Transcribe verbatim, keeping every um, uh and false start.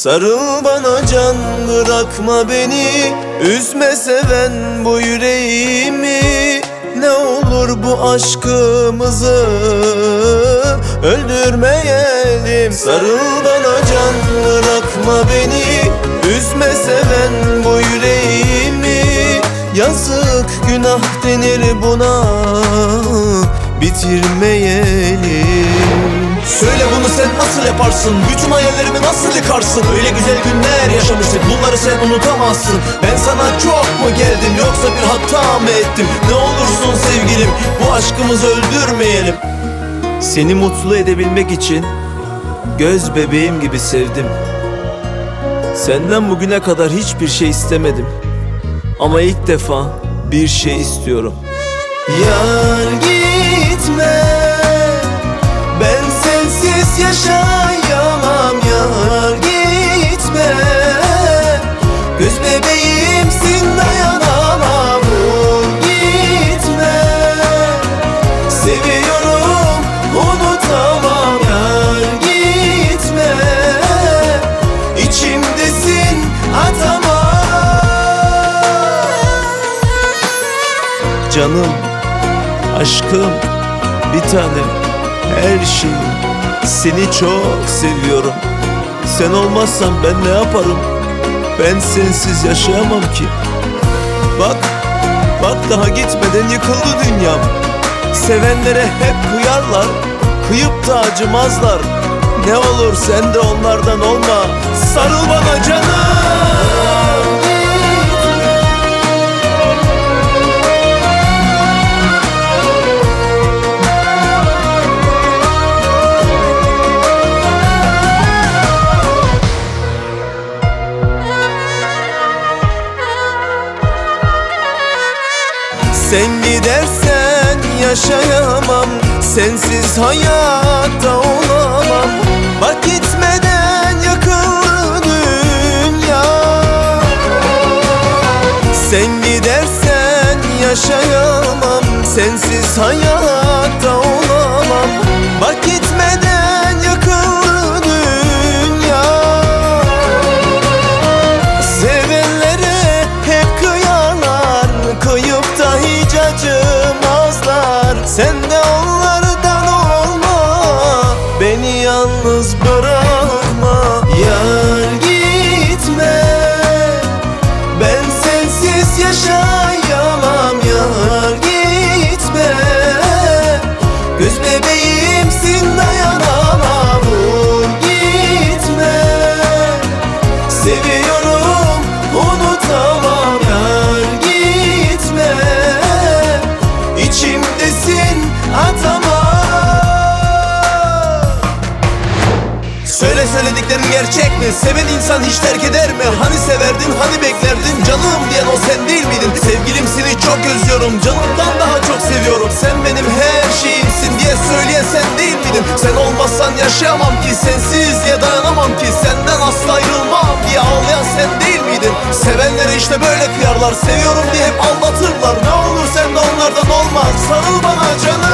Sarıl bana can, bırakma beni, üzme seven bu yüreğimi. Ne olur bu aşkımızı öldürmeyelim. Sarıl bana can, bırakma beni, üzme seven bu yüreğimi. Yazık günah denir buna, bitirmeyelim. Söyle bunu sen nasıl yaparsın? Bütün hayallerimi nasıl yıkarsın? Öyle güzel günler yaşamıştık, bunları sen unutamazsın. Ben sana çok mu geldim, yoksa bir hata mı ettim? Ne olursun sevgilim, bu aşkımızı öldürmeyelim. Seni mutlu edebilmek için göz bebeğim gibi sevdim. Senden bugüne kadar hiçbir şey istemedim, ama ilk defa bir şey istiyorum. Yar gitme, ben sensiz yaşayamam. Yar gitme, göz bebeğimsin, dayanamam. Vur gitme, seviyorum, unutamam. Yar gitme, içimdesin, atamam. Canım, aşkım, bir tanem, her şeyim, seni çok seviyorum. Sen olmazsan ben ne yaparım? Ben sensiz yaşayamam ki. Bak, bak daha gitmeden yıkıldı dünyam. Sevenlere hep kıyarlar, kıyıp da acımazlar. Ne olur sen de onlardan olma. Sarıl bana canım. Sen gidersen yaşayamam, sensiz hayatta olamam. Bak gitmeden yakıldı dünya. Sen gidersen yaşayamam, sensiz hayatta olamam. Bak gitmeden yakıldı dünya. Sevenlere hep kıyarlar, kıyıp da hiç acımazlar. Sen de onlardan olma, beni yalnız bırakma. Yar gitme, ben sensiz yaşayamam. Yar gitme, göz bebeğimsin, dayanamam. Vur gitme, seviyorum, unutamam. Yar gitme, içimdesin, atamam. Söyle söylediklerin gerçek mi? Seven insan hiç terk eder mi? Hani severdin, hani beklerdin? Canım diyen o sen değil miydin? Sevgilim seni çok özlüyorum, canımdan daha çok seviyorum. Sen benim her şeyimsin diye söyleyen sen değil miydin? Sen olmazsan yaşayamam ki, sensiz diye dayanamam ki. Senden asla ayrılmam diye ağlayan sen değil miydin? Sevenlere işte böyle kıyarlar, seviyorum diye hep aldatırlar. Ne olur sen de onlardan olma. Sarıl bana canım.